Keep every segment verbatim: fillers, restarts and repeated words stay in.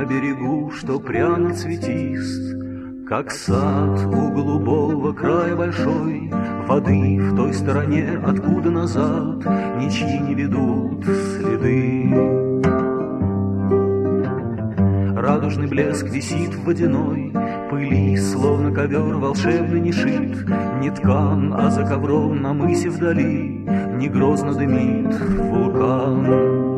берегу, что пряный цветист, как сад у голубого края большой, воды в той стороне, откуда назад ничьи не ведут следы. Радужный блеск висит в водяной пыли, словно ковер волшебный не шит, не ткан, а за ковром на мысе вдали не грозно дымит вулкан.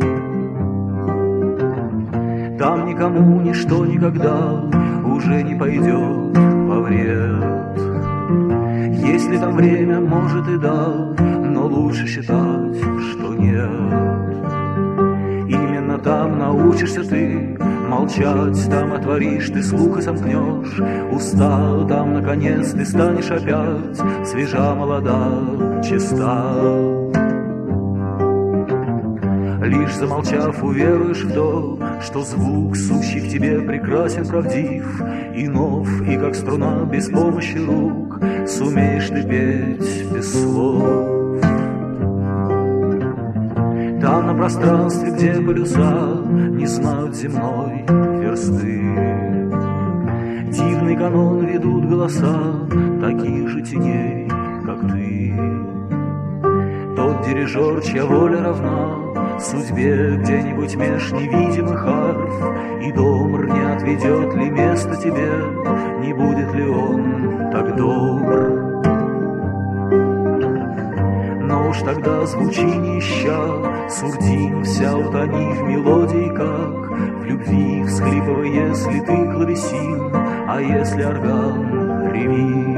Там никому ничто никогда уже не пойдет во вред. Если там время, может и да, но лучше считать, что нет. Именно там научишься ты молчать, там отворишь ты слух и сомкнешь уста, там, наконец, ты станешь опять свежа, молода, чиста. Лишь замолчав, уверуешь в то, что звук, сущий в тебе, прекрасен, правдив и нов, и как струна без помощи рук сумеешь ты петь без слов. Там на пространстве, где полюса не знают земной версты, дивный канон ведут голоса таких же теней, как ты. Тот дирижер, чья воля равна судьбе где-нибудь меж невидимых арф, и домр не отведет ли место тебе, не будет ли он так добр? Но уж тогда звучи не ища, сурдин вся утони в мелодии, как в любви всхлипывай, если ты клавесин, а если орган, реви.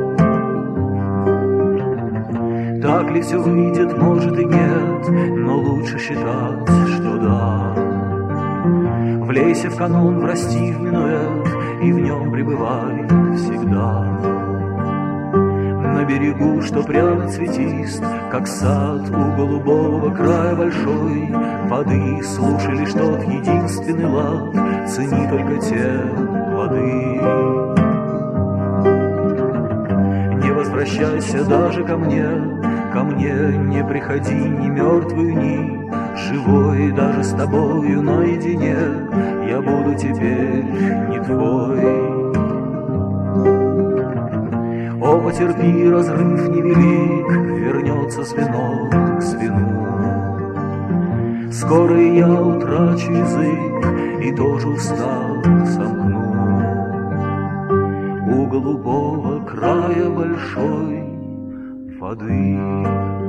Так ли все выйдет, может и нет, но лучше считать, что да. Влейся в канон, врасти в минуэт, и в нем пребывай всегда. На берегу, что пряно цветист, как сад у голубого края большой, воды слушай лишь тот единственный лад, цени только те плоды. Не возвращайся даже ко мне, ко мне не приходи ни мертвый, ни живой, даже с тобою наедине я буду теперь не твой. О, потерпи, разрыв невелик, вернется звено к звену. Скоро и я утрачу язык и тоже устал сомкну. У голубого края большой воды.